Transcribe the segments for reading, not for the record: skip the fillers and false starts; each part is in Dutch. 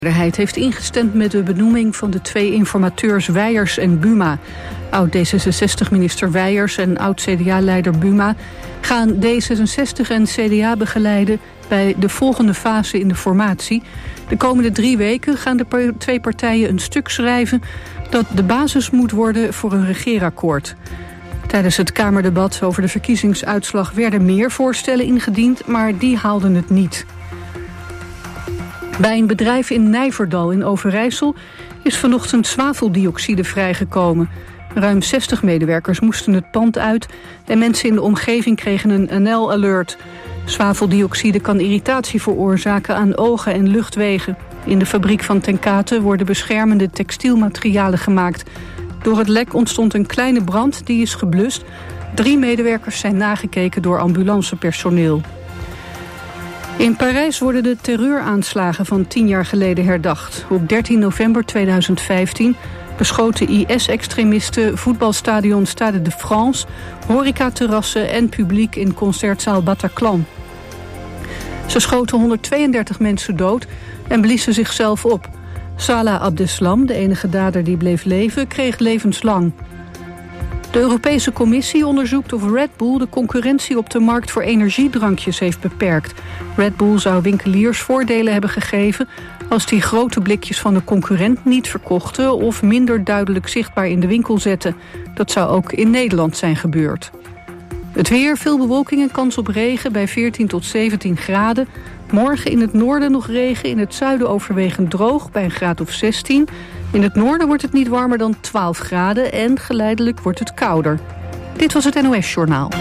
De meerderheid heeft ingestemd met de benoeming van de 2 informateurs Wijers en Buma. Oud-D66-minister Wijers en oud-CDA-leider Buma gaan D66 en CDA begeleiden bij de volgende fase in de formatie. De komende 3 weken gaan de 2 partijen een stuk schrijven dat de basis moet worden voor een regeerakkoord. Tijdens het Kamerdebat over de verkiezingsuitslag werden meer voorstellen ingediend, maar die haalden het niet. Bij een bedrijf in Nijverdal in Overijssel is vanochtend zwaveldioxide vrijgekomen. Ruim 60 medewerkers moesten het pand uit en mensen in de omgeving kregen een NL-alert. Zwaveldioxide kan irritatie veroorzaken aan ogen en luchtwegen. In de fabriek van Ten Kate worden beschermende textielmaterialen gemaakt. Door het lek ontstond een kleine brand, die is geblust. 3 medewerkers zijn nagekeken door ambulancepersoneel. In Parijs worden de terreuraanslagen van 10 jaar geleden herdacht. Op 13 november 2015 beschoten IS-extremisten voetbalstadion Stade de France, horecaterrassen en publiek in concertzaal Bataclan. Ze schoten 132 mensen dood en bliezen zichzelf op. Salah Abdeslam, de enige dader die bleef leven, kreeg levenslang. De Europese Commissie onderzoekt of Red Bull de concurrentie op de markt voor energiedrankjes heeft beperkt. Red Bull zou winkeliers voordelen hebben gegeven als die grote blikjes van de concurrent niet verkochten of minder duidelijk zichtbaar in de winkel zetten. Dat zou ook in Nederland zijn gebeurd. Het weer, veel bewolking en kans op regen bij 14 tot 17 graden. Morgen in het noorden nog regen, in het zuiden overwegend droog bij een graad of 16. In het noorden wordt het niet warmer dan 12 graden en geleidelijk wordt het kouder. Dit was het NOS Journaal.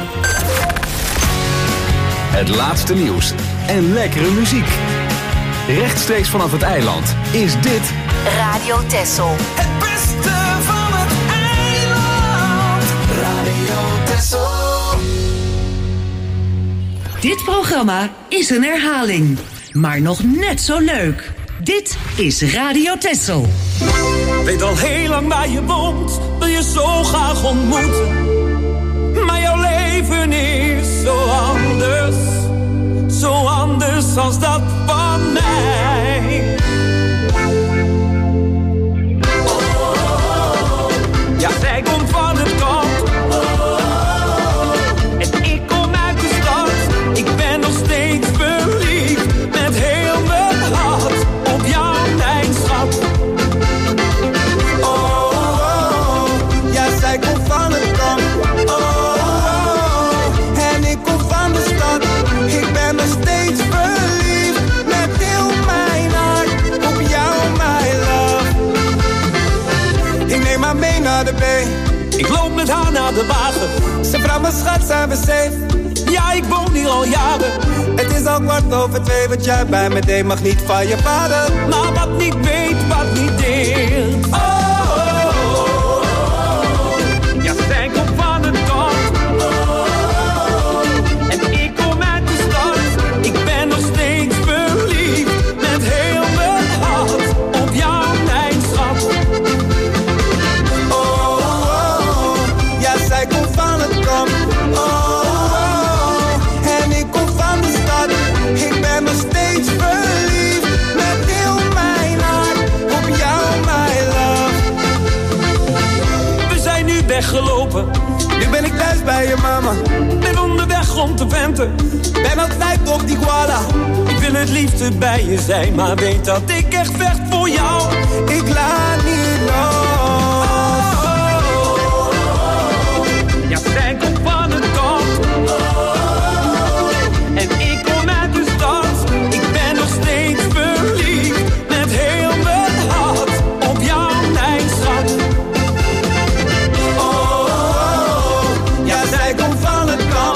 Het laatste nieuws en lekkere muziek. Rechtstreeks vanaf het eiland is dit Radio Texel. Het beste van het eiland. Radio Texel. Dit programma is een herhaling, maar nog net zo leuk. Dit is Radio Texel. Weet al heel lang waar je woont, wil je zo graag ontmoeten. Maar jouw leven is zo anders als dat van mij. Ja, zij komt van het kamp. En ik kom uit de stad. Ik ben nog steeds verliefd met heel mijn hart op jou, mijn schat. Ja, zij komt van het kamp. En ik kom van de stad. Ik ben nog steeds verliefd met heel mijn hart op jou, my love. Ik neem haar mee naar de bay. Ik loop met haar naar de wagen. Ze vraagt me, schat, zijn we safe? Ja, ik woon hier al jaren. Het is al 2:15 wat jij bij me deed. Mag niet van je vader. Maar wat niet weet, wat niet deelt. Ja, zij komt van een kamp. En ik kom uit de stad. Ik ben nog steeds verliefd met heel mijn hart op jou, mijn schat. Ja, zij komt van het kamp. En ik kom van de stad. Ik ben nog steeds verliefd met heel mijn hart op jou, my love. We zijn nu weggelopen. Nu ben ik thuis bij je mama. Ben onderweg om te venten. Ben altijd op die guala. Ik wil het liefste bij je zijn, maar weet dat ik echt vecht voor jou. Ik laat niet los. Ja, zij komt van het kamp. En ik kom uit de stad. Ik ben nog steeds verliefd met heel mijn hart op jou, mijn schat. Ja, zij komt van het kamp.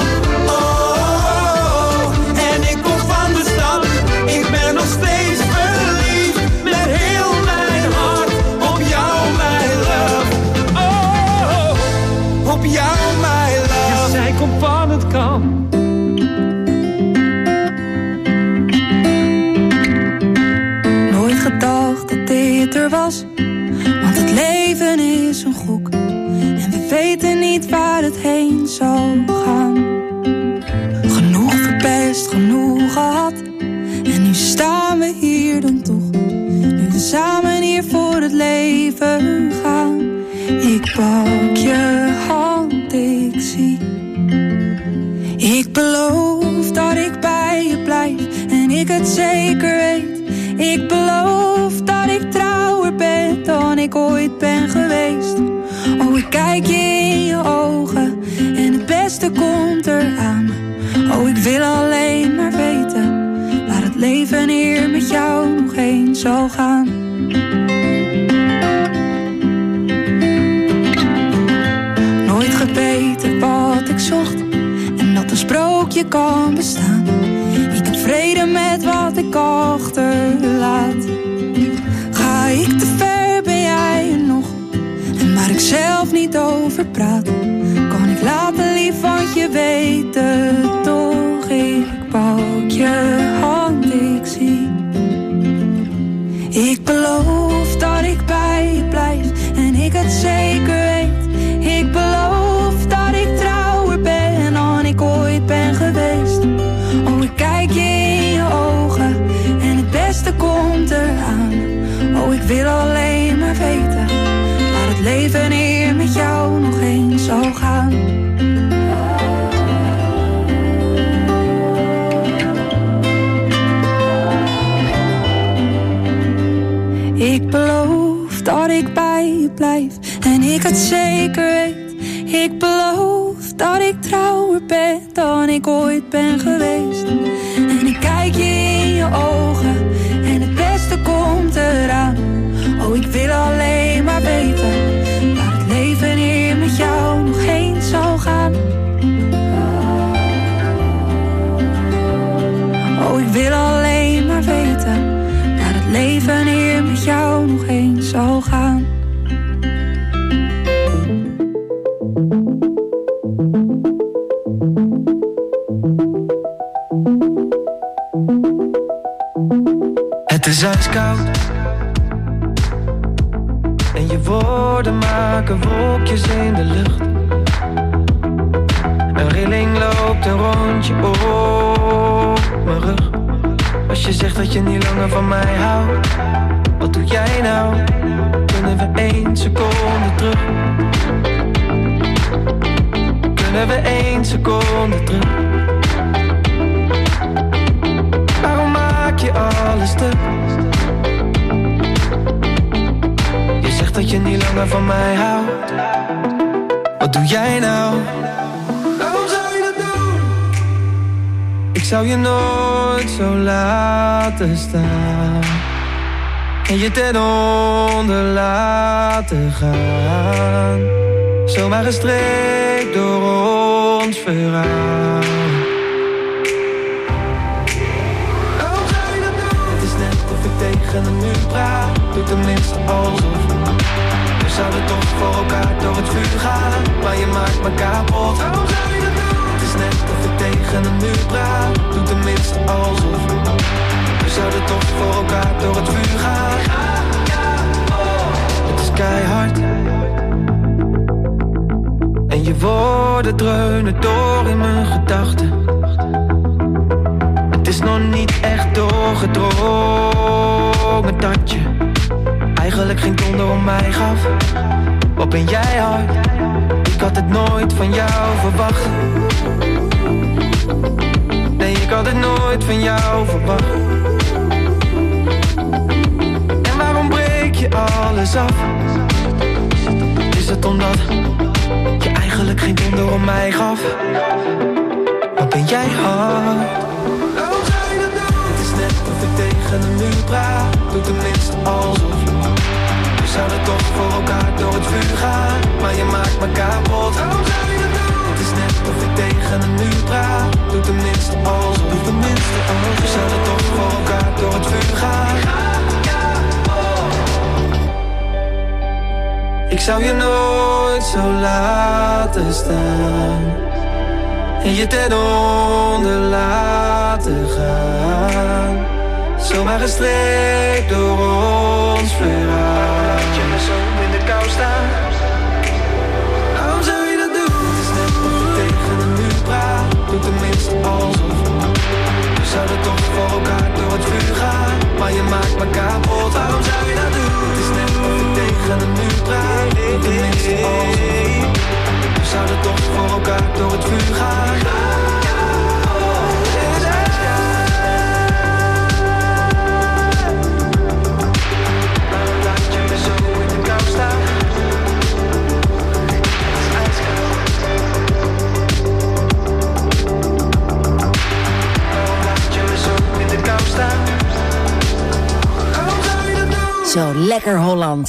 En ik kom van de stad. Ik ben nog steeds verliefd met heel mijn hart op jou, my love. Op jou, my love. Ja, zij komt van het kamp. Nooit gedacht dat dit er was, want het leven is een gok. En we weten niet waar het heen zou gaan. Genoeg verpest, genoeg gehad. En nu staan we hier dan toch. Nu samen hier voor het leven gaan. Ik pak je hand, ik zie. Ik beloof dat ik bij je blijf en ik het zeker weet. Ik beloof dat ik trouwer ben dan ik ooit ben geweest. Oh, ik kijk je in je ogen en het beste komt eraan. Oh, ik wil alleen maar weten waar het leven hier met jou nog heen zal gaan. Nooit gebeten wat ik zocht en dat een sprookje kan bestaan. Ik heb vrede met wat ik achterlaat. Ga ik te ver, ben jij er nog? En waar ik zelf niet over praat, kan ik laten lief, want je weet het toch. Ik pak je hand, ik zie. Ik beloof dat ik bij je blijf en ik het zeker weet. Ik beloof dat ik trouwer ben dan ik ooit ben geweest. Oh, ik kijk je in je ogen en het beste komt eraan. Oh, ik wil alleen maar weten waar het leven hier met jou nog heen zal gaan. Ik beloof dat ik bij je blijf en ik het zeker weet. Ik beloof dat ik trouwer ben dan ik ooit ben geweest. En ik kijk je in je ogen en het beste komt eraan. Oh, ik wil alleen maar weten waar het leven hier met jou nog heen zal gaan. Oh, ik wil alleen maar weten waar het leven hier met jou nog heen zal gaan. Het is ijskoud en je woorden maken wolkjes in de lucht. Een rilling loopt een rondje op mijn rug. Als je zegt dat je niet langer van mij houdt, wat doe jij nou? Kunnen we 1 seconde terug? Kunnen we 1 seconde terug? Waarom maak je alles stuk? Je zegt dat je niet langer van mij houdt. Wat doe jij nou? Waarom zou je dat doen? Ik zou je nooit zo laten staan en je ten onder laten gaan. Zomaar gestreept door ons verhaal. Waarom zou je dat doen? Het is net of ik tegen een muur praat. Doe tenminste alsof. We zouden toch voor elkaar door het vuur gaan, maar je maakt me kapot. Waarom zou je dat doen? Het is net of ik tegen een muur praat. Doe tenminste alsof. We zouden toch voor elkaar door het vuur gaan. Het is keihard en je woorden dreunen door in mijn gedachten. Het is nog niet echt doorgedrongen dat je eigenlijk geen donder om mij gaf. Wat ben jij hard? Ik had het nooit van jou verwacht. Nee, ik had het nooit van jou verwacht. En waarom breek je alles af? Is het omdat je eigenlijk geen donder om mij gaf? Wat ben jij hard? Waarom zou je dat doen? Het is net of ik tegen een muur praat. Doe tenminste alsof. We zouden toch voor elkaar door het vuur gaan, maar je maakt me kapot. Waarom zou je dat doen? Het is net of ik tegen een muur praat. Doe tenminste alsof. Doe tenminste alsof. We zouden toch voor elkaar door het vuur gaan. Ik zou je nooit zo laten staan en je ten onder laten gaan. Zomaar gestreept door ons verhaal. Laat je me zo in de kou staan. Waarom zou je dat doen? Het is net of ik tegen een muur praat. Doe tenminste alsof. We zouden toch voor elkaar door het vuur gaan, maar je maakt me kapot. Waarom zou je dat Zo lekker Hollands.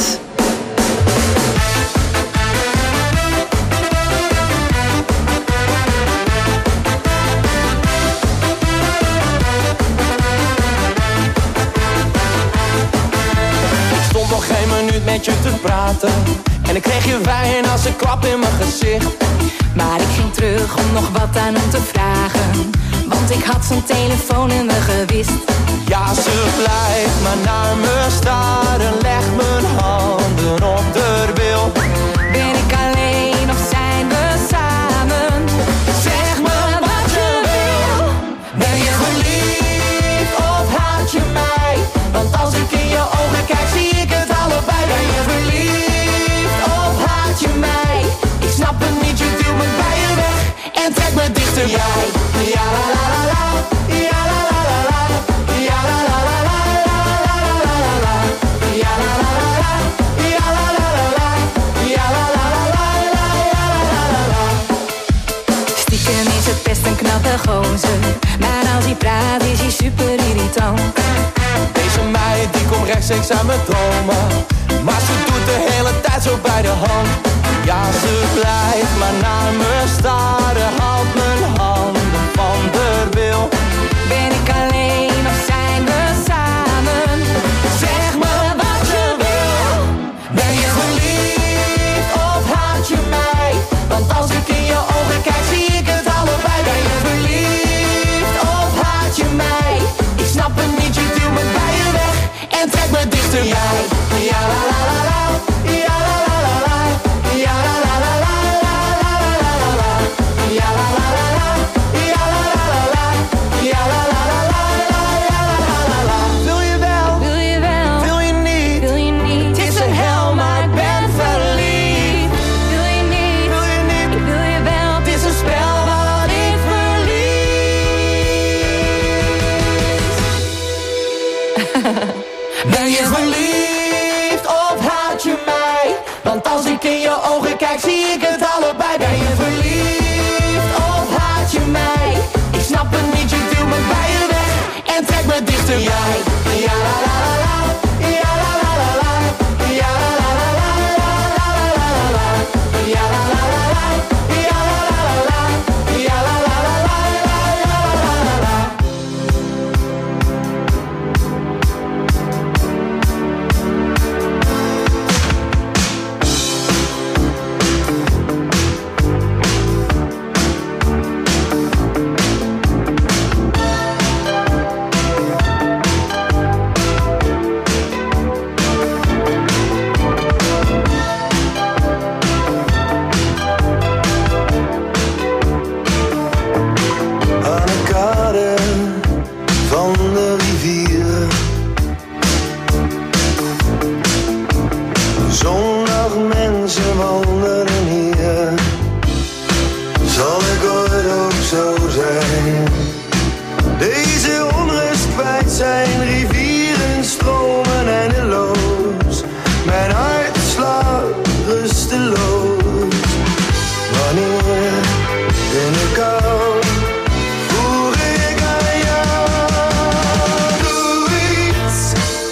Ik stond nog geen minuut met je te praten en ik kreeg je wijn als een klap in mijn gezicht. Maar ik ging terug om nog wat aan hem te vragen, want ik had zijn telefoonnummer gewist. Ja, ze blijft maar naar me staren, legt mijn handen op de wil. Ben ik alleen of zijn we samen? Zeg me wat je wil. Ben je verliefd of haat je mij? Want als ik in je ogen kijk zie ik het allebei. Ben je verliefd of haat je mij? Ik snap het niet, je duwt me bij je weg en trek me dichterbij. Ja la la la la, ja la la la la, ja la la la la, ja la la la la, ja la la la la, ja la la la la, ja la la la. Stiekem is het best een knappe gozer, maar als hij praat is hij super irritant. Deze meid die komt rechtstreeks uit mijn dromen, maar ze doet de hele tijd zo bij de hand. Ja, ze blijft maar naar me staren, houdt mijn handen van de wil. Ben ik alleen of zijn we samen? Zeg me wat je wil. Ben je verliefd of haat je mij? Want als ik in je ogen kijk zie ik het allebei. Ben je verliefd of haat je mij? Ik snap het niet, je duwt me bij je weg en trek me dichterbij. Ja la la la la, ja la la la la, ja la la la la, ja la la la la, ja la la la la, ja la la la la, ja la la la. Wil je wel? Wil je wel? Wil je niet? Wil je niet? Het is een hel, maar ik ben verliefd. Wil je niet? Wil je niet? Ik wil je wel. Het is een spel wat ik verlies. Ben je verliefd of haat je mij? Want als ik in je ogen kijk zie ik het allebei. Ben je verliefd of haat je mij? Ik snap het niet, je duwt me bij je weg en trek me dichterbij. Ja la la la la, ja la la la la, ja la la la la, ja la la la la, ja la la la la, ja la la la la, ja la la la la. Aan de kade van de rivier. Zondag mensen wandelen hier. Zal ik ooit ook zo zijn? Deze onrust kwijt zijn, rivieren stromen eindeloos. Mijn hart slaat rusteloos. Wanneer in de kou voel ik aan jou. Doe iets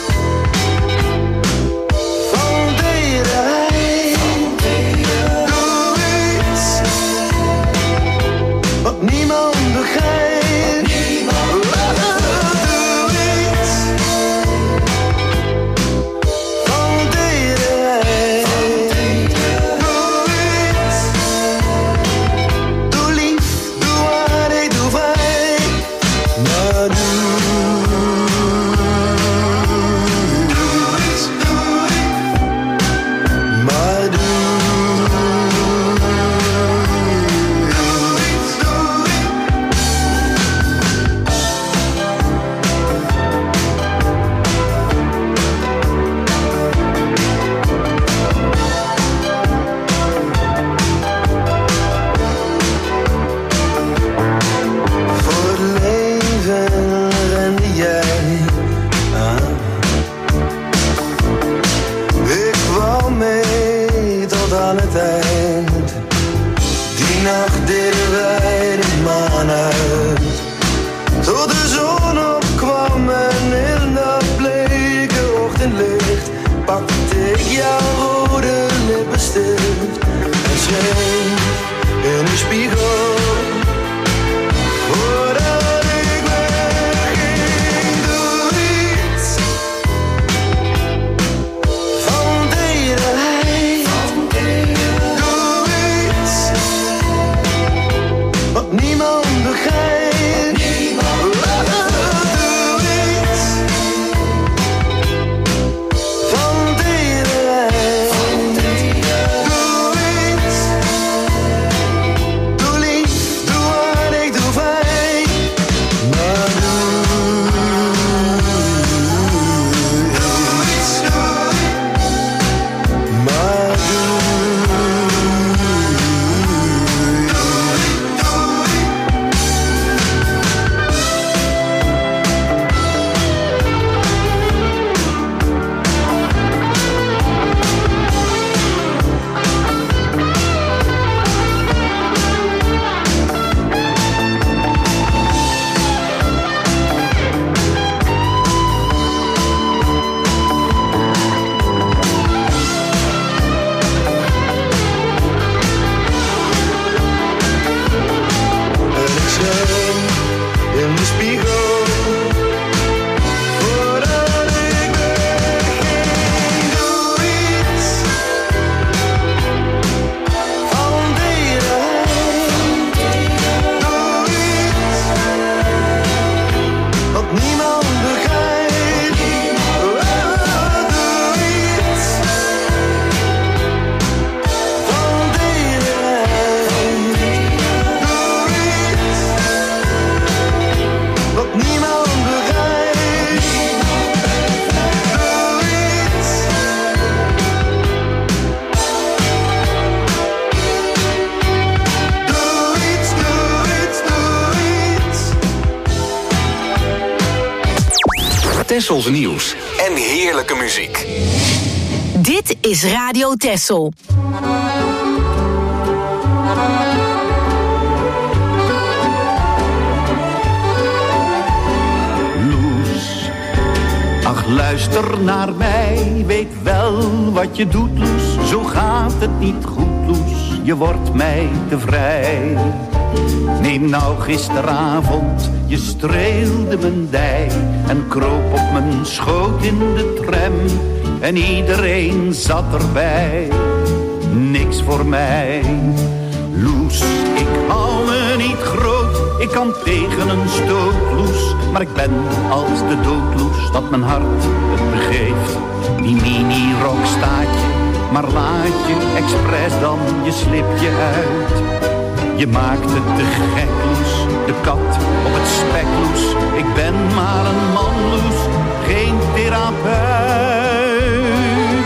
van tederheid. Doe iets wat niemand begrijpt. Doe iets van tederheid. Doe iets. Doe lief, doe waardig, doe vrij. Maar doe iets. Maar doe voor het leven rende jij aan. Ik kwam mee tot aan het eind. Die nacht deden wij de maan uit. Tot de zon opkwam en in dat bleke ochtendlicht zijn in de spiegel. Voordat ik wegging, doe iets van tederheid. Doe iets wat niemand begrijpt. Tessels nieuws en heerlijke muziek. Dit is Radio Tessel. Loes, ach luister naar mij, weet wel wat je doet, Loes. Zo gaat het niet goed, Loes, je wordt mij te vrij. Neem nou gisteravond, je streelde mijn dij en kroop op mijn schoot in de tram. En iedereen zat erbij, niks voor mij. Loes, ik hou me niet groot, ik kan tegen een stoot, Loes. Maar ik ben als de dood, Loes, dat mijn hart het begeeft. Die mini-rok staat je, maar laat je expres dan je slipje uit. Je maakt het te gek, Loes, de kat op het spek, Loes. Ik ben maar een man, Loes, geen therapeut.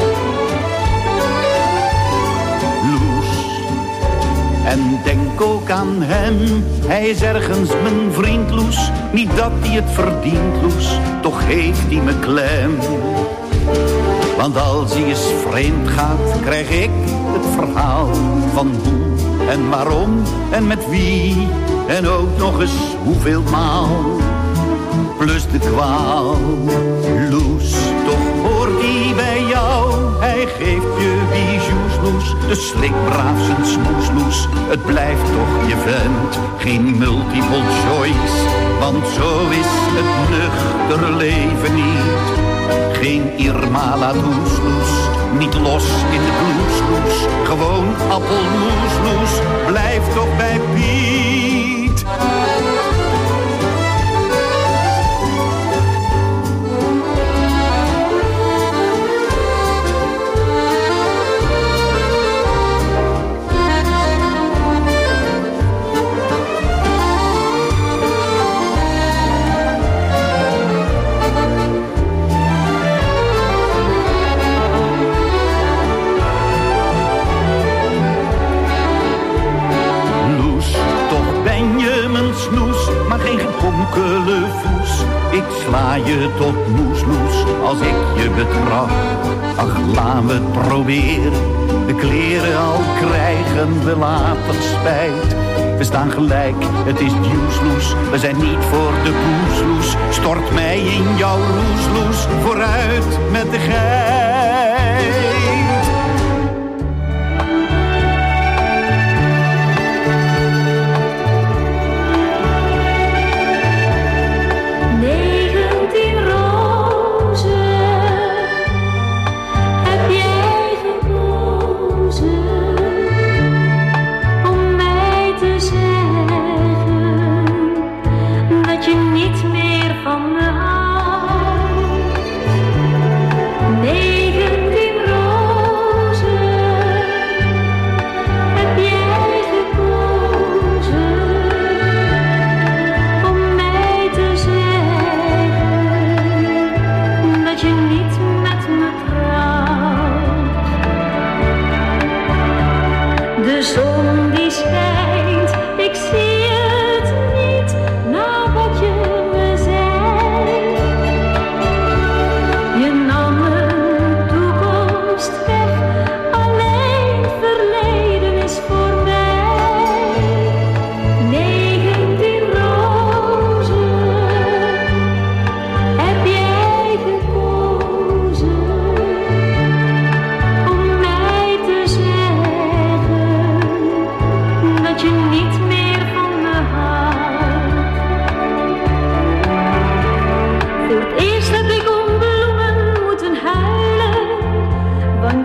Loes, en denk ook aan hem, hij is ergens mijn vriend, Loes. Niet dat hij het verdient, Loes, toch heeft hij me klem. Want als hij eens vreemd gaat, krijg ik het verhaal van hoe en waarom en met wie en ook nog eens hoeveel maal. Plus de kwaal. Loes, toch hoort hij bij jou. Hij geeft je bijou's, Loes. Dus slik braaf zijn smoes, Loes. Het blijft toch je vent, geen multiple choice. Want zo is het nuchtere leven niet. Geen Irma Ladoes, Loes. Niet los in de blues, Loes. Gewoon appelmoes, Loes. Blijf toch bij Piet. Ik sla je tot moesloes als ik je betrap. Ach, laten we het proberen. De kleren al krijgen we later spijt. We staan gelijk, het is duwsloes. We zijn niet voor de poesloes. Stort mij in jouw roesloes. Vooruit met de geit.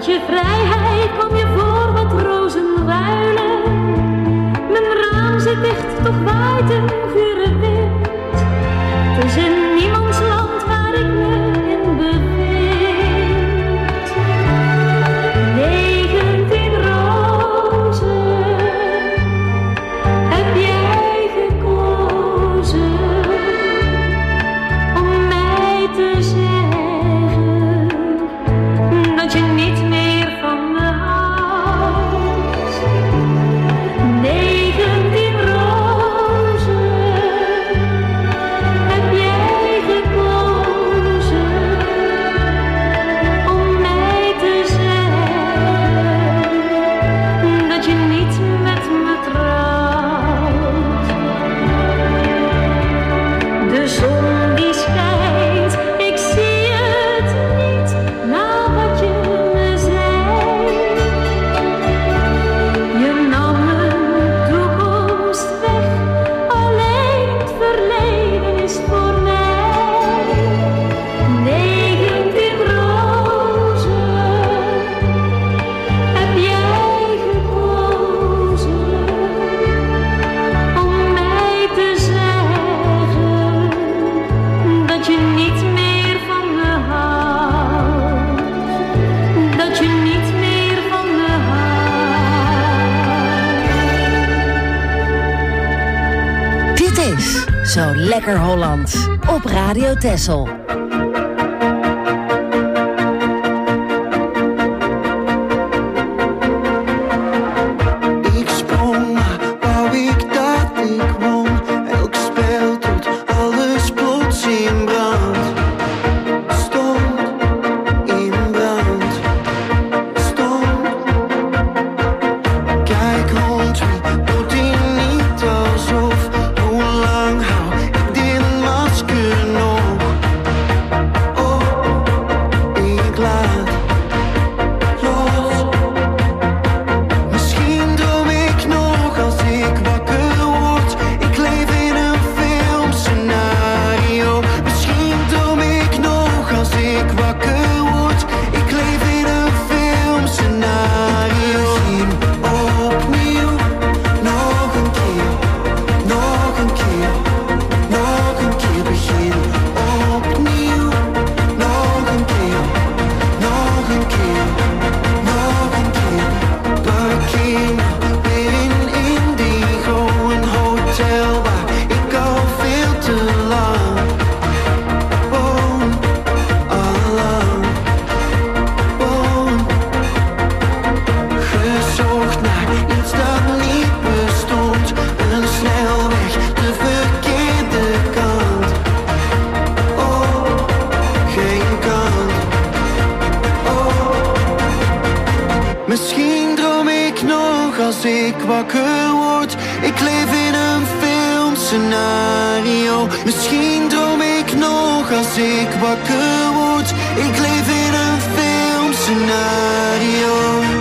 Want je vrijheid kwam je voor wat rozenruilen. Mijn raam zit dicht, toch waait een gure wind. Het is in niemands land waar ik me in bevind. 19 rozen heb jij gekozen om mij te zeggen dat je niet meer van me houdt. 19 rozen heb jij gekozen om mij te zeggen dat je niet met me trouwt. De zon die schijnt, ik zie het niet, na wat je me zei. Je nam mijn toekomst weg, alleen het verleden is voor mij. 19 rozen heb jij gekozen om mij te zeggen dat je niet meer van me houdt. Dat je niet meer van me houdt. Dit is Zo Lekker Hollands op Radio Texel. Ik sprong, wou ik dat ik won. Elk spel tot alles plots in brand. Stond in brand. Stond. Kijk rond, wie doet hij niet alsof. Hoe lang hou ik dit masker nog? Oh, ik laat los. Misschien droom ik nog als ik wakker word. Ik leef in een filmscenario. Misschien droom ik nog als ik wakker word. Ik leef in een filmscenario. Misschien opnieuw, nog een keer, nog een keer, nog een keer begin. Opnieuw, nog een keer, nog een keer, nog een keer. Parkeer weer in Indigo, een hotel waar ik al veel te lang woon, allang woon. Gezocht naar iets dat niet bestond, een snelweg, de verkeerde kant. Oh, geen kant. Oh, misschien droom ik nog als ik wakker word. Ik leef in een filmscenario. Misschien droom ik nog als ik wakker word. Ik leef in een filmscenario.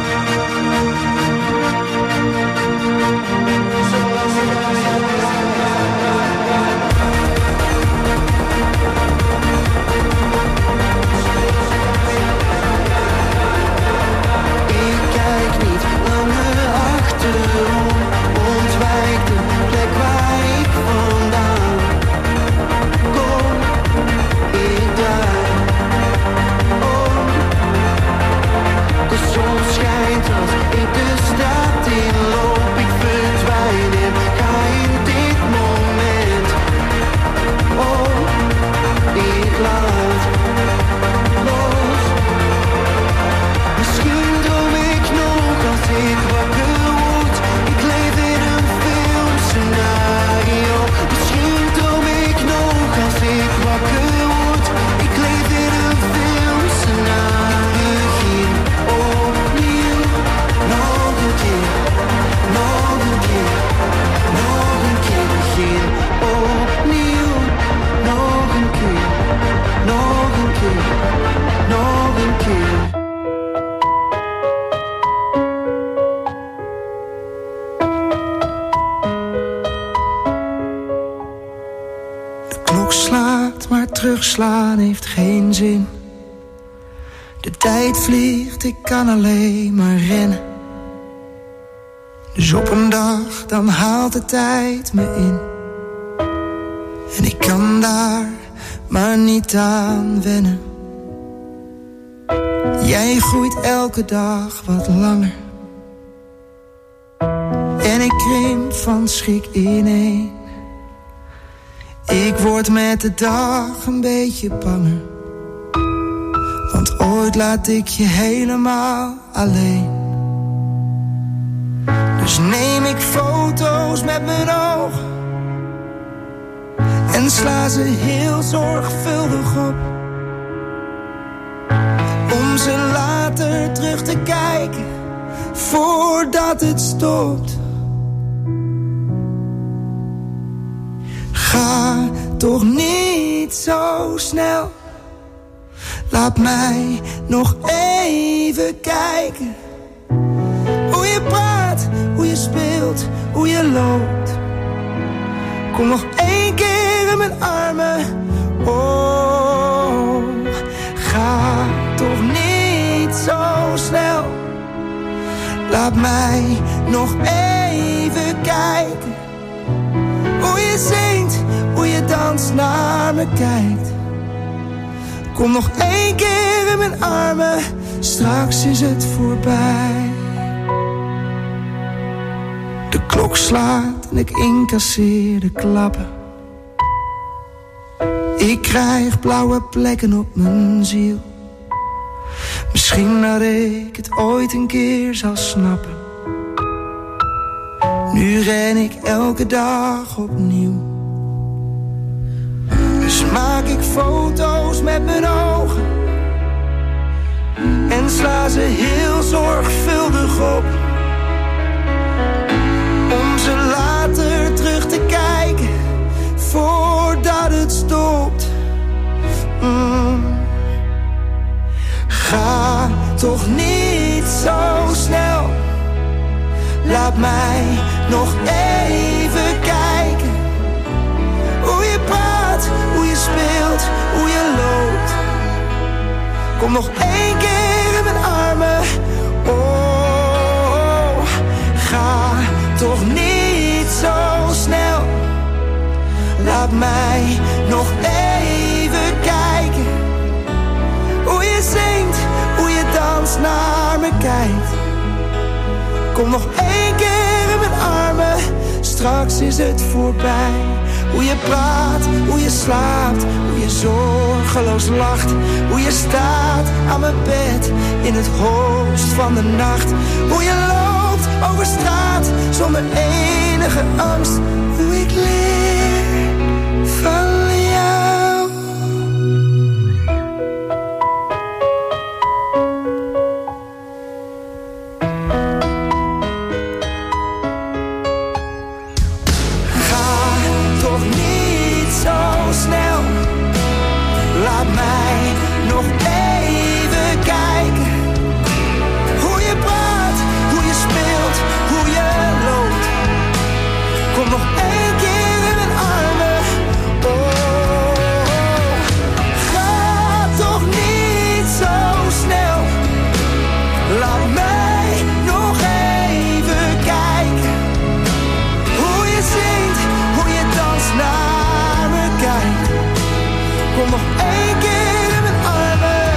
Ik kijk niet langer achterom, ontwijk de plek waar ik vandaan kom. Ik draai om. De zon schijnt als ik de straat inloop. Ik verdwijn en ga in dit moment. Oh, ik laat los. Misschien droom ik nog als ik wakker word. Ik leef in een filmscenario. Misschien droom ik nog als ik wakker word. Ik leef in een filmscenario. Begin opnieuw, nog een keer, nog een keer, nog een keer. Begin opnieuw, nog een keer, nog een keer, nog een keer. De klok slaat, maar terugslaan heeft geen zin. De tijd vliegt, ik kan alleen maar rennen. Dus op een dag, dan haalt de tijd me in. En ik kan daar maar niet aan wennen. Jij groeit elke dag wat langer. En ik krimp van schrik ineen. Ik word met de dag een beetje banger. Want ooit laat ik je helemaal alleen. Dus neem ik foto's met mijn ogen en sla ze heel zorgvuldig op, om ze later terug te kijken voordat het stopt. Ga toch niet zo snel. Laat mij nog even kijken. Hoe je praat, hoe je speelt, hoe je loopt. Kom nog één keer in mijn armen. Oh, ga toch niet zo snel. Laat mij nog even kijken. Hoe je zingt, hoe je danst, naar me kijkt. Kom nog één keer in mijn armen, straks is het voorbij. De klok slaat en ik incasseer de klappen. Ik krijg blauwe plekken op mijn ziel. Misschien dat ik het ooit een keer zal snappen. Nu ren ik elke dag opnieuw. Dus maak ik foto's met mijn ogen en sla ze heel zorgvuldig op, om ze later terug te kijken voordat het stopt. Ga toch niet zo snel. Laat mij nog even kijken. Hoe je praat, hoe je speelt, hoe je loopt. Kom nog één keer in mijn armen. Oh, ga toch niet zo snel. Laat mij nog even kijken. Hoe je zingt, hoe je danst, naar me kijkt. Kom nog één keer in mijn armen, straks is het voorbij. Hoe je praat, hoe je slaapt, hoe je zorgeloos lacht. Hoe je staat aan mijn bed in het hoogst van de nacht. Hoe je loopt over straat zonder enige angst. Hoe ik leer van jou. Laat mij nog even kijken. Hoe je praat, hoe je speelt, hoe je loopt. Kom nog één keer in mijn armen. Oh, ga toch niet zo snel. Laat mij nog even kijken. Hoe je zingt, hoe je danst, naar me kijkt. Kom nog één keer in mijn armen.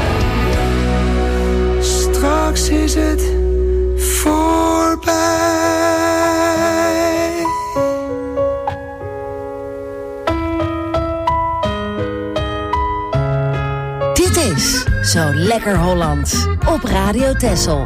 Straks is het voorbij. Dit is Zo Lekker Hollands op Radio Texel.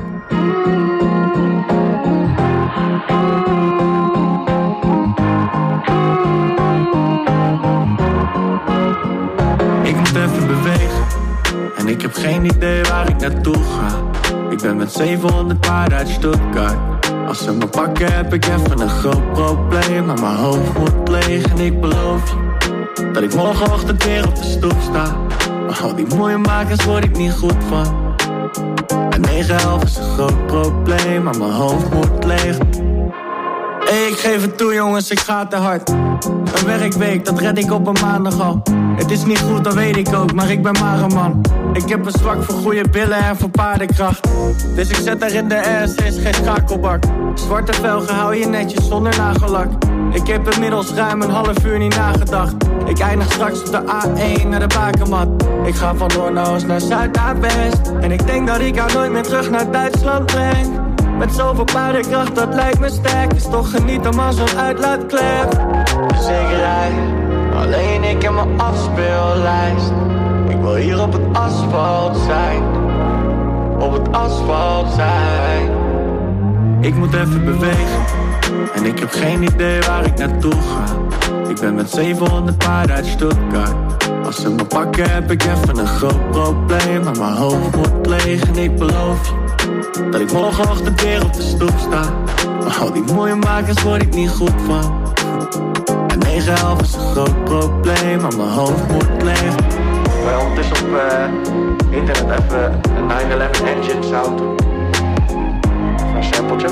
Even bewegen en ik heb geen idee waar ik naartoe ga. Ik ben met 700 paarden uit Stuttgart. Als ze me pakken heb ik even een groot probleem. Maar mijn hoofd wordt leeg en ik beloof je dat ik morgenochtend weer op de stoep sta. Maar al die mooie makers word ik niet goed van. En 9/11 is een groot probleem, maar mijn hoofd wordt leeg. Hey, ik geef het toe jongens, ik ga te hard. Een werkweek, dat red ik op een maandag al. Het is niet goed, dat weet ik ook, maar ik ben maar een man. Ik heb een zwak voor goede billen en voor paardenkracht. Dus ik zet er in de air, is geen schakelbak. Zwarte velgen hou je netjes zonder nagellak. Ik heb inmiddels ruim een half uur niet nagedacht. Ik eindig straks op de A1 naar de bakermat. Ik ga van Noord naar Zuid naar West. En ik denk dat ik jou nooit meer terug naar Duitsland breng. Met zoveel paardenkracht, dat lijkt me sterk. Is toch genieten maar zo'n uitlaatklep. Zekerheid, alleen ik en mijn afspeellijst. Ik wil hier op het asfalt zijn. Op het asfalt zijn. Ik moet even bewegen. En ik heb geen idee waar ik naartoe ga. Ik ben met 700 paarden uit Stuttgart. Als ze me pakken heb ik even een groot probleem. Maar mijn hoofd wordt leeg en ik beloof je dat ik morgenochtend weer op de stoep sta. Maar al die mooie makers word ik niet goed van. En 9/11 is een groot probleem, maar mijn hoofd wordt leeg. Wij ondertussen op internet even een 9/11 engine sound doen. Even een sampletje.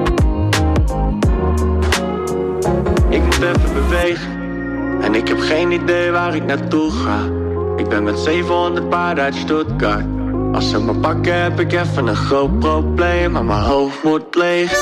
Ik moet even bewegen. En ik heb geen idee waar ik naartoe ga. Ik ben met 700 paarden uit Stuttgart. Als ze me pakken heb ik even een groot probleem, maar mijn hoofd wordt leeg.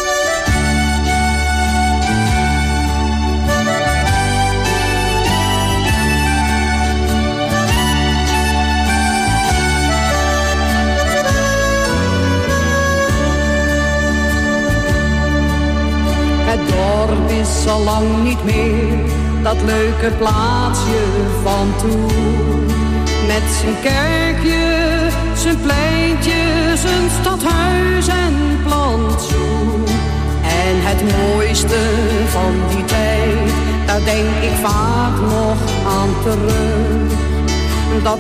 Het dorp is al lang niet meer dat leuke plaatsje van toen. Met zijn kerkje, zijn pleintje, zijn stadhuis en plantsoen. En het mooiste van die tijd, daar denk ik vaak nog aan terug. Dat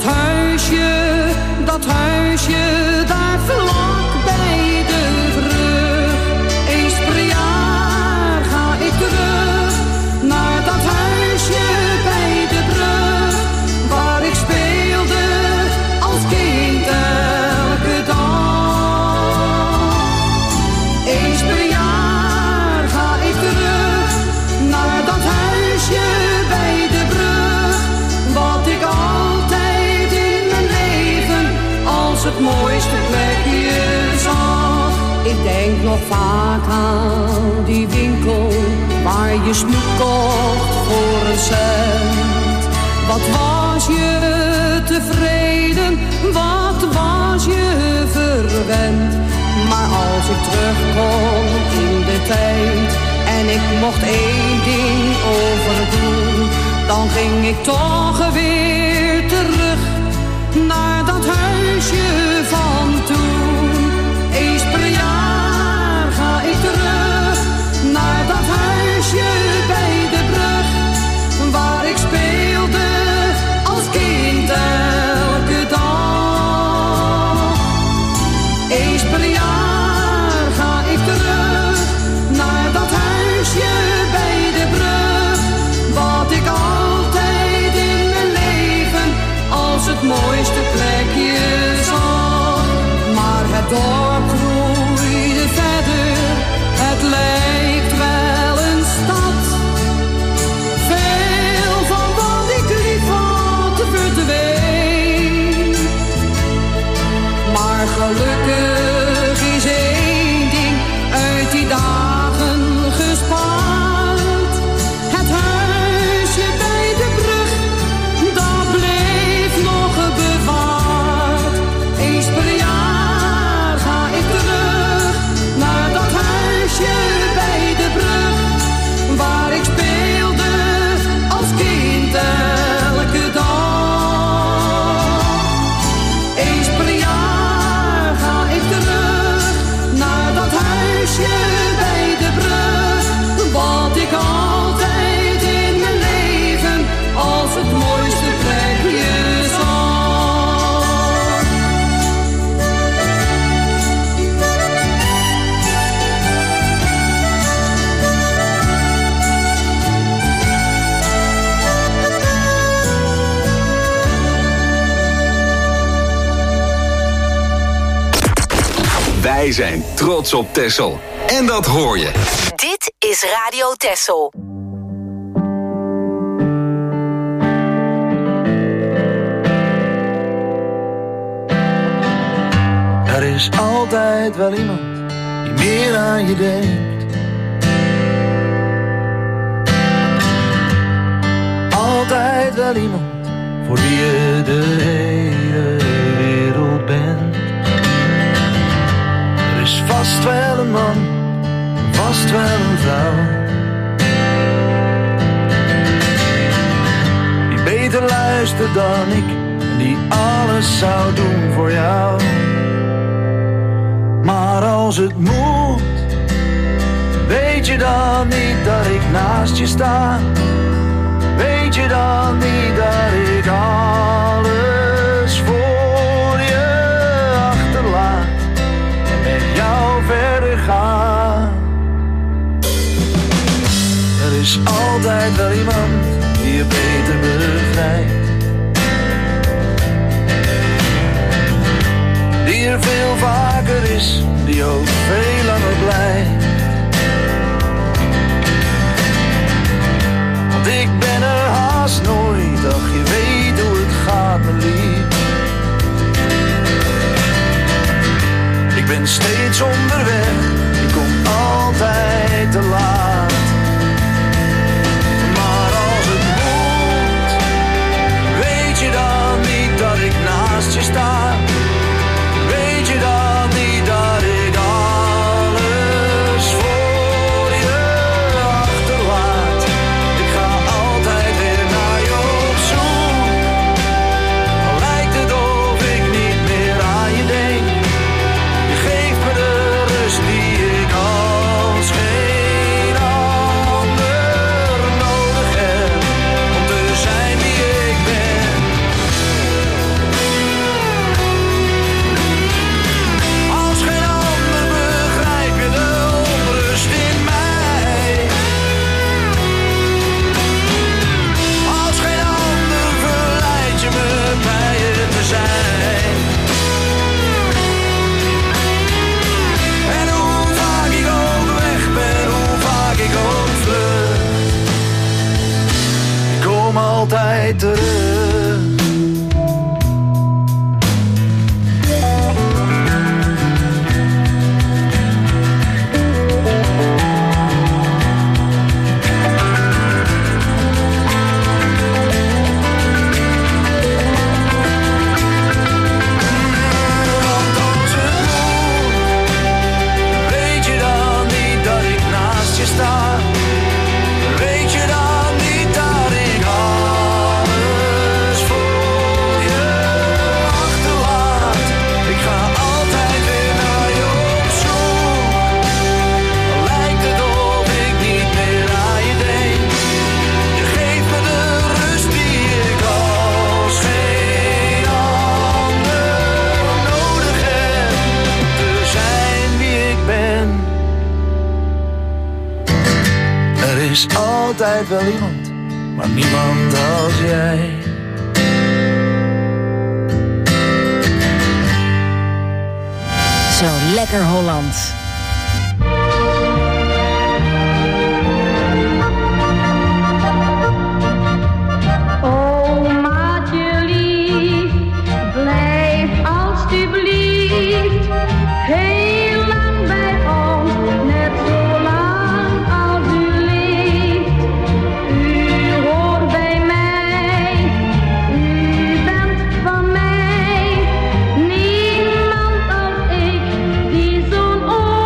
huisje, daar vlak bij de brug. Eens per jaar ga ik terug naar dat huisje bij de brug, waar ik speelde als kind elke dag. Eens per jaar ga ik terug naar dat huisje bij de brug, wat ik altijd in mijn leven als het mooiste plekje zag. Ik denk nog vaak aan die winkel waar je snoep kocht voor een cent. Wat was je tevreden, wat was je verwend. Maar als ik terugkom in de tijd en ik mocht één ding overdoen, dan ging ik toch weer terug naar dat huisje van toen. Eens per jaar ga ik terug naar dat huisje bij de brug, waar ik speelde als kind elke dag. Eens per jaar ga ik terug naar dat huisje bij de brug, wat ik altijd in mijn leven als het mooiste plekje zag. Maar het dorp groeide verder, het lijkt wel een stad. Veel van wat ik lief had verdween. Maar gelukkig is één ding uit die dagen gespaard. Het huisje bij de brug, dat bleef nog bewaard. Eens per jaar ga ik terug naar dat huisje bij de brug, waar ik speelde als kind elke dag. Eens per jaar ga ik terug naar dat huisje bij de brug, wat ik altijd in mijn leven als het mooiste plekje zag. Wij zijn trots op Texel. En dat hoor je. Dit is Radio Texel. is altijd wel iemand die meer aan je denkt. Altijd wel iemand voor wie je de hele wereld bent. Er is vast wel een man, vast wel een vrouw, die beter luistert dan ik en die alles zou doen voor jou. Maar als het moet, weet je dan niet dat ik naast je sta? Weet je dan niet dat ik alles voor je achterlaat en met jou verder ga? Er is altijd wel iemand die je beter begrijpt, die er veel vaker is, die ook veel langer blijft. Want ik ben er haast nooit, ach je weet hoe het gaat me lief. Ik ben steeds onderweg, ik kom altijd te laat. Maar als het moet, weet je dan niet dat ik naast je sta? Weet je dan niet dat ik alles voor je achterlaat? Ik ga altijd weer naar je op zoek, al lijkt het of ik niet meer aan je denk. Je geeft me de rust die ik als geen ander nodig heb, om te zijn wie ik ben. Als geen ander begrijp je de onrust in mij. Als geen ander verleid je me bij je te zijn. En hoe vaak ik ook weg ben, hoe vaak ik ook vlucht, ik kom altijd terug. Want als het moet, weet je dan niet dat ik naast je sta? Weet je dan niet dat ik alles voor je achterlaat? Ik ga altijd weer naar je op zoek, al lijkt het of ik niet meer aan je denk. Je geeft me de rust die ik als geen ander nodig heb, te zijn wie ik ben. Er is altijd wel iemand, maar niemand als jij. Zo lekker Holland. Oh, maatje lief, blijf alstublieft heel lang bij ons, net zo lang als u leeft. U hoort bij mij, u bent van mij, niemand als ik die zo'n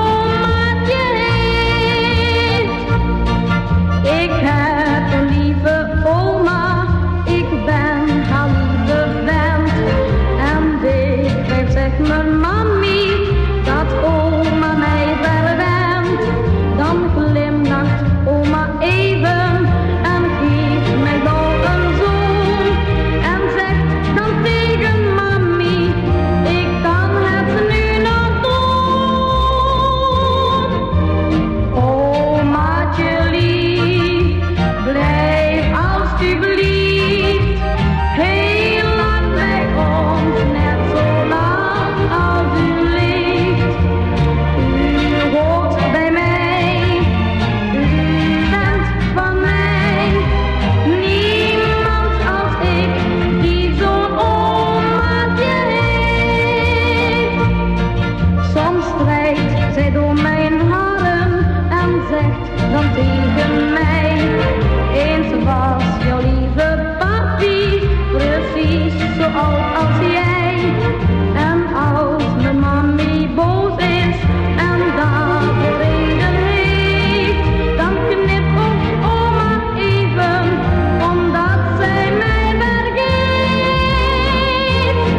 dan tegen mij. Eens was jouw lieve papi precies zoals als jij. En als mijn mami boos is en dat reden heeft, dan knipogt oma even, omdat zij mij vergeet.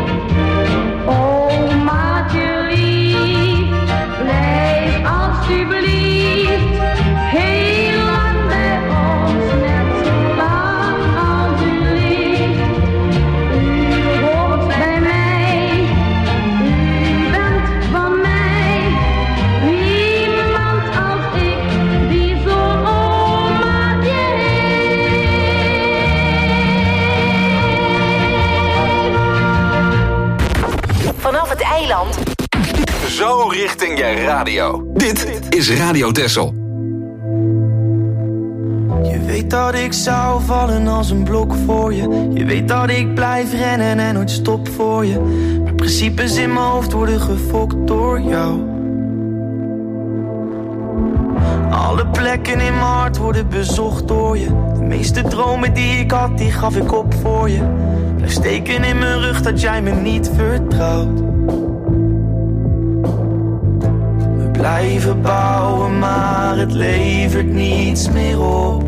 Omaatje lief, blijf alsjeblieft heel lang bij ons, net zo lang als u leeft. U hoort bij mij, u bent van mij, niemand als ik die zo'n omaatje heeft. Vanaf het eiland. Zo richting je radio. Dit is Radio Texel. Je weet dat ik zou vallen als een blok voor je. Je weet dat ik blijf rennen en nooit stop voor je. Maar principes in mijn hoofd worden gefokt door jou. Alle plekken in mijn hart worden bezocht door je. De meeste dromen die ik had, die gaf ik op voor je. Blijf steken in mijn rug dat jij me niet vertrouwt. We blijven bouwen, maar het levert niets meer op.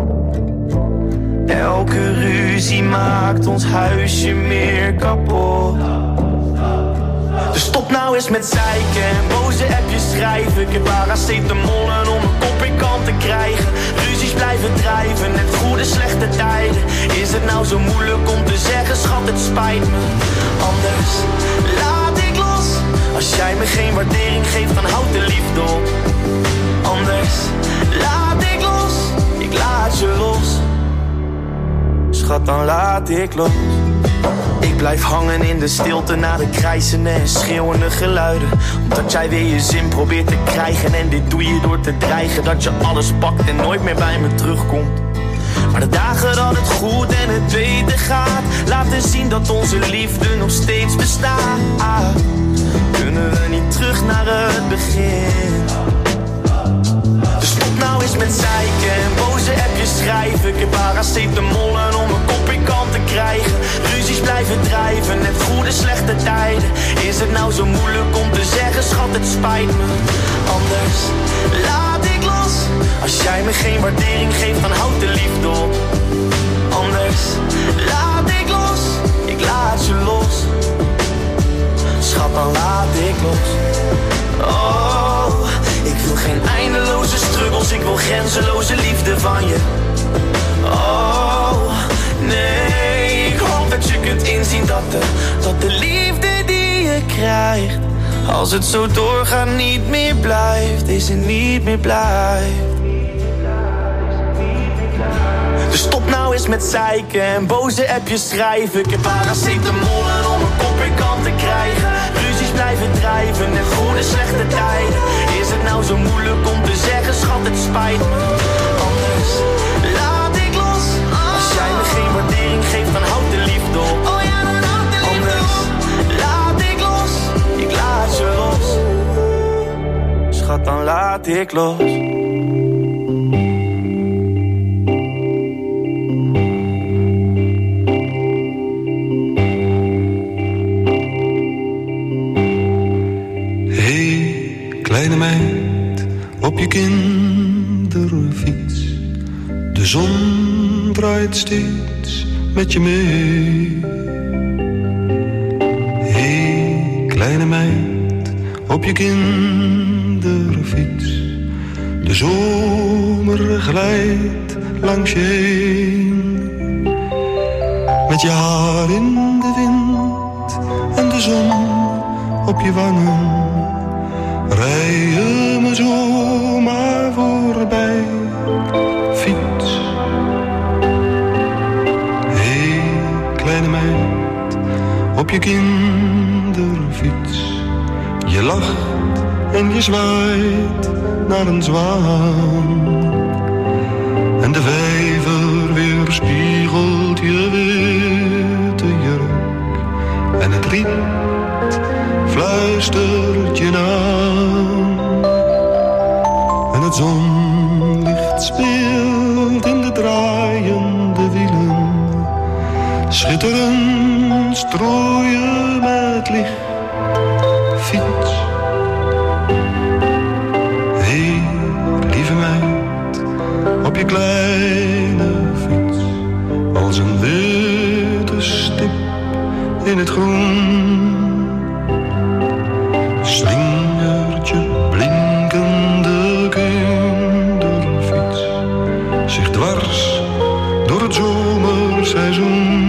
Elke ruzie maakt ons huisje meer kapot. Dus stop nou eens met zeiken en boze appjes schrijven. Ik heb paracetamollen om een kop in kant te krijgen. Ruzies blijven drijven, net goede slechte tijden. Is het nou zo moeilijk om te zeggen, schat, het spijt me. Anders laat ik los. Als jij me geen waardering geeft, dan houd de liefde op. Anders laat ik los, ik laat je los. Schat, dan laat ik los. Ik blijf hangen in de stilte na de krijzende en schreeuwende geluiden. Omdat jij weer je zin probeert te krijgen. En dit doe je door te dreigen dat je alles pakt en nooit meer bij me terugkomt. Maar de dagen dat het goed en het beter gaat, laten zien dat onze liefde nog steeds bestaat. Kunnen we niet terug naar het begin? Dus stop nou eens met zeiken en boze appjes schrijven. Ik heb paracetamollen om een kop in kant te krijgen. Ruzies blijven drijven, net goede slechte tijden. Is het nou zo moeilijk om te zeggen, schat, het spijt me. Anders laat ik los. Als jij me geen waardering geeft, dan houd de liefde op. Anders laat ik los, ik laat je los. Schat, dan laat ik los. Oh, ik wil geen eindeloze struggles, ik wil grenzeloze liefde van je. Oh, nee, ik hoop dat je kunt inzien dat de liefde die je krijgt, als het zo doorgaat, niet meer blijft. Is het niet meer blijft. Dus stop nou eens met zeiken en boze appjes schrijven. Ik heb paracetamollen om een kop in kant te krijgen. Ruzies blijven drijven en goede slechte tijden. Is het nou zo moeilijk om te zeggen, schat, het spijt me. Anders laat ik los. Als jij me geen waardering geeft, dan houd de liefde op. Oh ja, dan houd de liefde op. Anders laat ik los, ik laat je los. Schat, dan laat ik los. Kleine meid op je kinderfiets. De zon draait steeds met je mee. Hey, kleine meid op je kinderfiets. De zomer glijdt langs je heen. Met je haar in de wind en de zon op je wangen. Rij je me zomaar voorbij, fiets. Hey, kleine meid, op je kinderfiets. Je lacht en je zwaait naar een zwaan. En de vijver weerspiegelt je witte jurk. En het riet fluistert je na. En het zonlicht strooien met licht. Fiets. Hé, lieve meid, op je kleine fiets. Als een witte stip in het groen. Slingert je blinkende kinderfiets zich dwars door het zomerseizoen.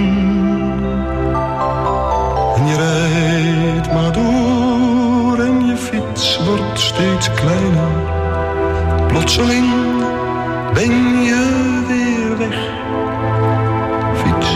En je rijdt maar door en je fiets wordt steeds kleiner. Plotseling ben je weer weg. Fiets.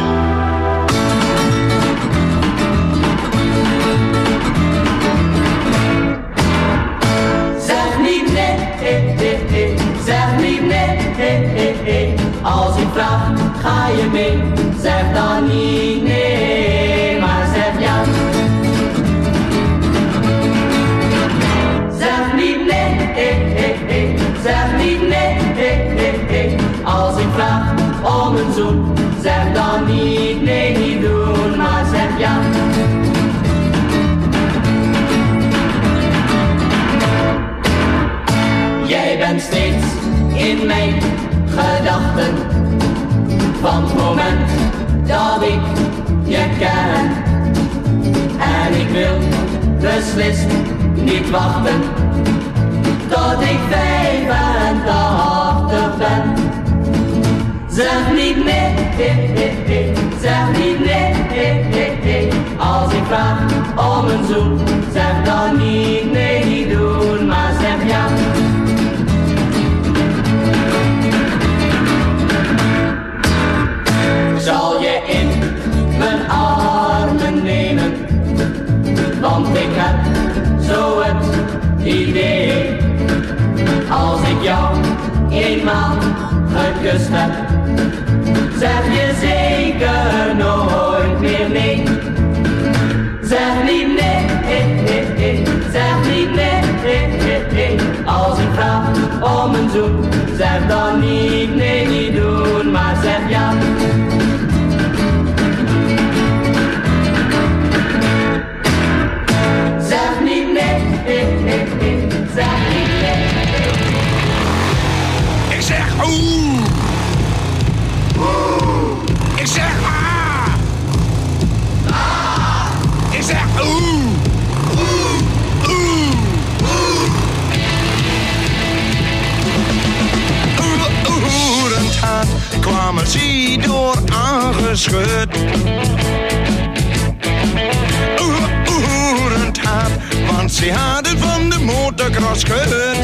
Zeg niet nee, zeg niet nee. Als ik vraag, ga je mee? Zeg dan niet nee, maar zeg ja. Zeg niet nee, zeg niet nee. Als ik vraag om een zoen, zeg dan niet nee, niet doen, maar zeg ja. Jij bent steeds in mijn gedachten, van het moment dat ik je ken. En ik wil beslist niet wachten tot ik 85 ben. Zeg niet nee, zeg niet nee. Als ik vraag om een zoen, zeg dan niet nee, niet doen, maar zeg ja. Zal je in mijn armen nemen, want ik heb zo het idee. Als ik jou eenmaal gekust heb, zeg je zeker nooit meer nee. Zeg niet nee, zeg niet nee. Als ik vraag om een zoen, zeg dan niet nee, niet doen, maar zeg ja. Zeg niet nee, zeg niet nee. Ik zeg oeh. Ik zeg ah. Ik zeg oeh. Oerend kwamen ze door aangeschud. Oerend hard, want ze hadden van de motorcross gehoord.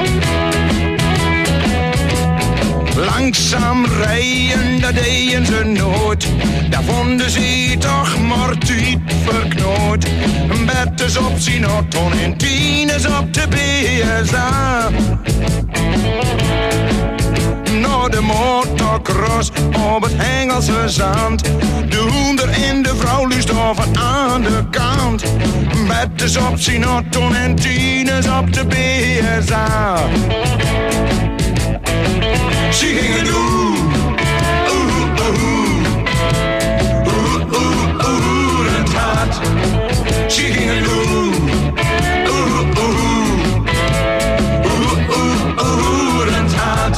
Langzaam rijden, dat deden ze nooit. Daar vonden ze toch mortuit verknoot. Betters op zijn auto en tieners op de BSA. Naar de motocross op het Engelse zand. De hoender en de vrouw lust over aan de kant. Betters op zijn auto en tieners op de BSA. Ze gingen doen, het hart. Ze gingen doen, het hart.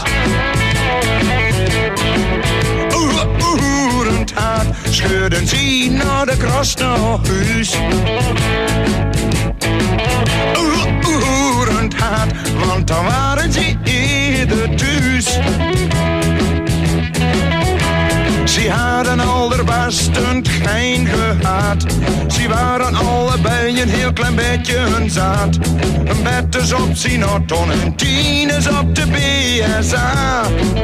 Het hart. Scheurden ze naar de cross naar huis. Het hart, want dan waren ze eerder thuis. Ze hadden allerbestend geen gehad. Ze waren allebei een heel klein beetje hun zaad. Een betters op zijn auto en tieners op de BSA.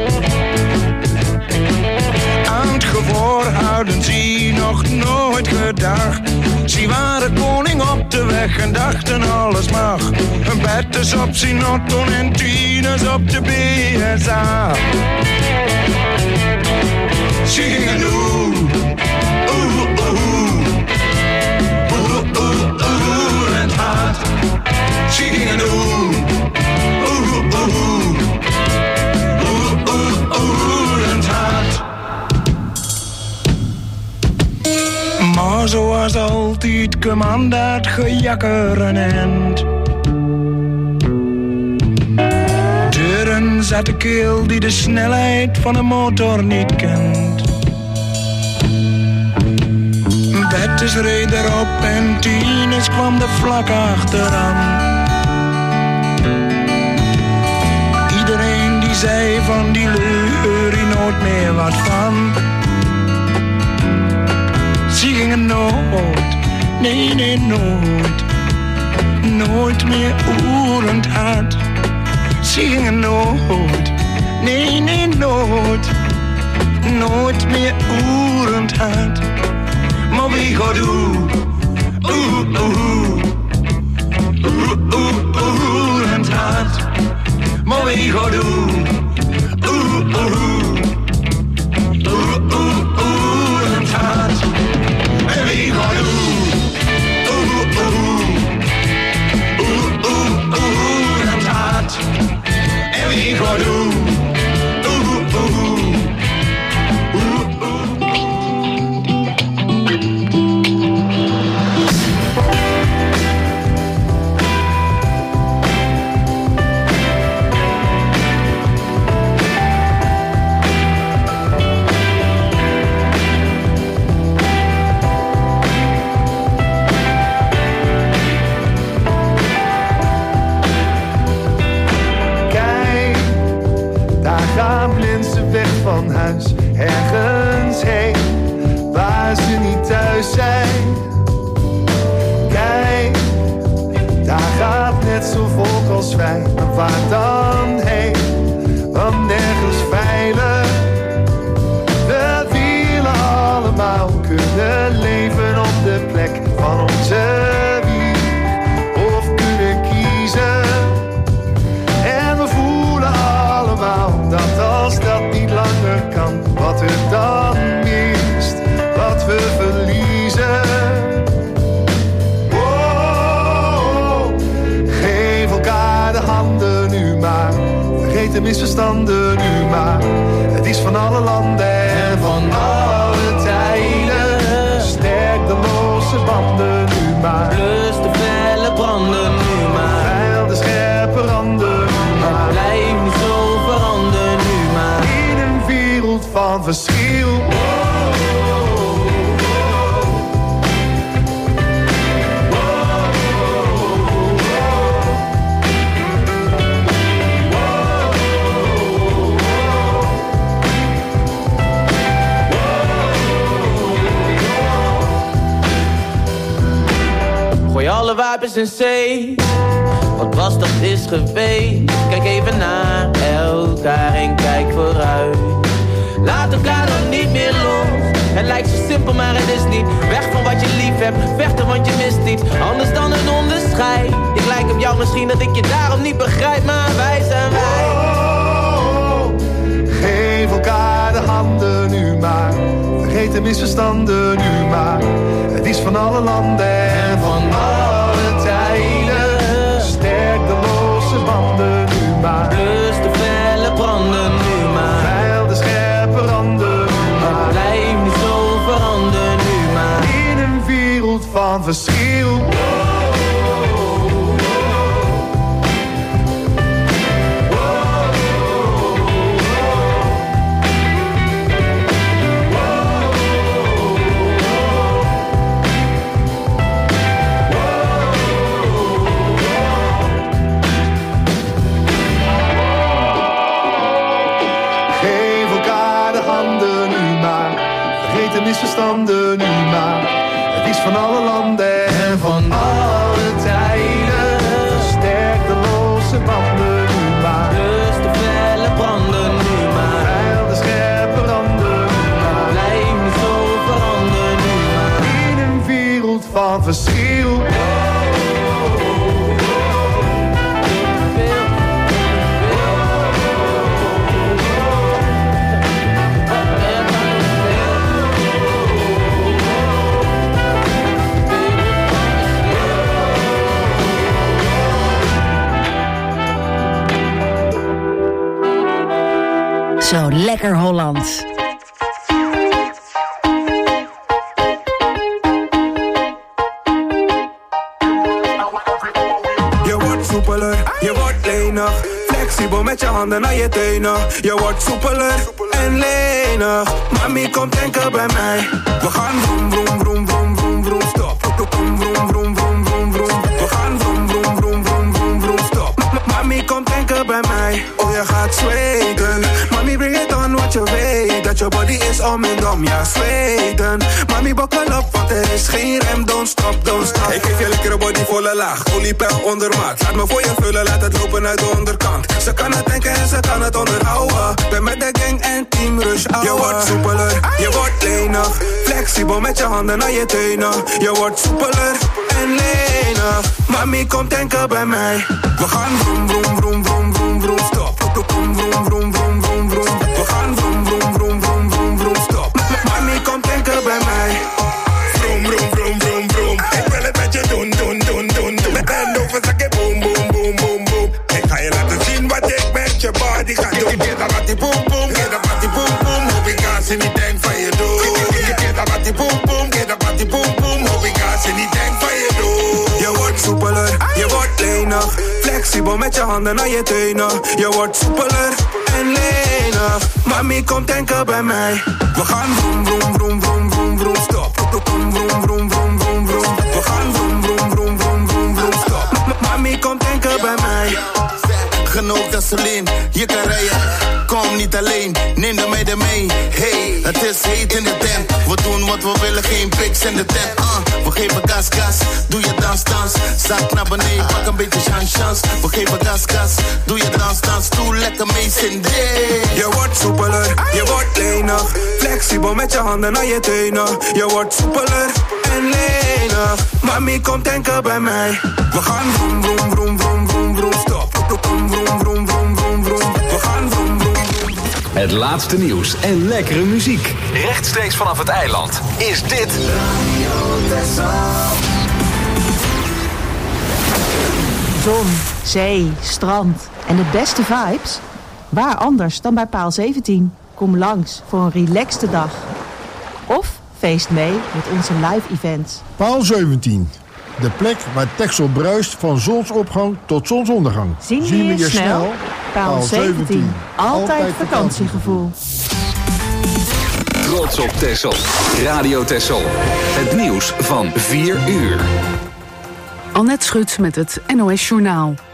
Aan het gevoor hadden ze nog nooit gedacht. Ze waren koning op de weg en dachten alles mag. Een betters op zijn auto en tieners op de BSA. Ze gingen doen, het hart. Ze gingen doen, het hart. Maar zoals ik hem aan dat gejakkeren end. Deuren zat de keel die de snelheid van een motor niet kent. Bettes reed erop en Tines kwam er vlak achteraan. Iedereen die zei van die leur hier nooit meer wat van. Ze gingen nooit, nee nee nooit, nooit meer oerend hard. Ze gingen nooit, nee nee nooit, nooit meer oerend hard. Maar wie gaat oerend hard. Maar wie gaat oerend hard. En wie gaat oerend hard. En wie gaat van huis, ergens heen, waar ze niet thuis zijn. Kijk, daar gaat net zo volk als wij, maar waar dan heen, want nergens veilig. We willen allemaal kunnen leven op de plek van onze wieg, of kunnen kiezen. En we voelen allemaal dat als dat niet langer kan, wat er dan mist, wat we verliezen. Oh, geef elkaar de handen nu maar, vergeet de misverstanden nu maar. Het is van alle landen en van alle tijden, sterk de losse banden nu maar. Blus de felle branden nu maar, veil de scherpe randen nu maar. Blijf niet zo veranderen nu maar, in een wereld van verschil. Gooi alle wapens in zee, wat was dat is geweest. Kijk even naar elkaar en kijk vooruit. Laat elkaar dan niet meer los. Het lijkt zo simpel maar het is niet. Weg van wat je lief hebt, vechten want je mist iets. Anders dan een onderscheid. Ik lijk op jou misschien dat ik je daarom niet begrijp, maar wij zijn wij. Oh, geef elkaar de handen nu maar, vergeet de misverstanden nu maar. Het is van alle landen en van alle tijden, sterk de losse banden nu maar. Blus de felle branden nu maar, veil de scherpe randen nu maar. Blijf niet zo veranderen nu maar, in een wereld van verschil. De misverstanden nu maar, het is van alle landen en van alle tijden, sterk de losse banden nu maar. Blus de felle branden nu maar, veil de scherpe randen nu maar. Blijf niet zo veranderen nu maar, in een wereld van verschil. Zo lekker Holland. soepeler, je wordt lenig. Flexibel met je handen naar je tenen. Je wordt soepeler en lenig. Mami, kom denken bij mij. We gaan vroom, vroom, vroom, vroom, vroom, vroom, stop. Vroom, vroom, vroom, vroom, vroom, vroom. We gaan vroom, vroom, vroom, vroom, vroom, vroom, stop. Mami, kom denken bij mij. Oh, je gaat zweten. Mami, bring it on, wat je weet. Dat je body is om en om, ja, zweten. Mami, bokkel op, want er is geen rem. Don't stop, don't stop. Ik geef je lekkere body volle laag. Oliepeil ondermaat. Laat me voor je vullen, laat het lopen uit de onderkant. Ze kan het denken en ze kan het onderhouden. Ben met de gang en team rush hour. Je wordt soepeler, je wordt lenig. Flexibel met je handen naar je tenen. Je wordt soepeler en lenig. Mami, kom denken bij mij. We gaan vroom, vroom, vroom, vroom, vroom, vroom, stop. Vroom, vroom, vroom, vroom, vroom, vroom. We gaan vroom, vroom, vroom, vroom, vroom, vroom, stop. Mami, kom denken bij mij. Vroom, vroom, vroom, vroom, vroom. Ik wil het met je doen, doen, doen, doen, doen. Met hand over zakken, boom, boom, boom, boom, boom. Ik ga je laten zien wat ik met je body ga doen. Get dat wat die boom, boom, get dat wat die boom, boom. Hoop ik als je niet denkt van je doen. Get dat wat die boom, boom, get dat wat die boom, boom. Hoop ik als je niet denkt van je doen. Je wordt soepeler, je wordt lenig. Flexibel met je handen naar je tenen. Je wordt soepeler en lenig. Mami, kom denken bij mij. We gaan vroom, vroom, vroom, vroom, vroom, vroom, stop. Vroom, vroom, vroom, vroom, vroom, vroom. We gaan vroom, vroom, vroom, vroom, vroom, vroom, stop. Mami, kom denken bij mij. Genoeg gasoline, je kan rijden. Kom niet alleen, neem de meiden mee. Hey, het is heet in de tent. We doen wat we willen, geen pics in de tent. We geven gas, gas, doe je dans, dans. Zak naar beneden, pak een beetje chance, chance. We geven gas, gas, doe je dans, dans. Doe lekker mee, Cindy. Je wordt soepeler, je wordt lenig. Flexibel met je handen naar je tenen. Je wordt soepeler en lenig. Mami, kom denken bij mij. We gaan vroom, vroom, vroom, vroom, vroom, vroom, stop. Vroom, vroom, vroom, vroom, vroom, vroom. We gaan vroom, vroom. Het laatste nieuws en lekkere muziek. Rechtstreeks vanaf het eiland is dit Zon, zee, strand en de beste vibes? Waar anders dan bij Paal 17? Kom langs voor een relaxte dag. Of feest mee met onze live events. Paal 17. De plek waar Texel bruist van zonsopgang tot zonsondergang. Zien we je snel? Paal 17. Altijd vakantiegevoel. Trots op Texel. Radio Texel. Het nieuws van 4 uur. Annette Schut met het NOS Journaal.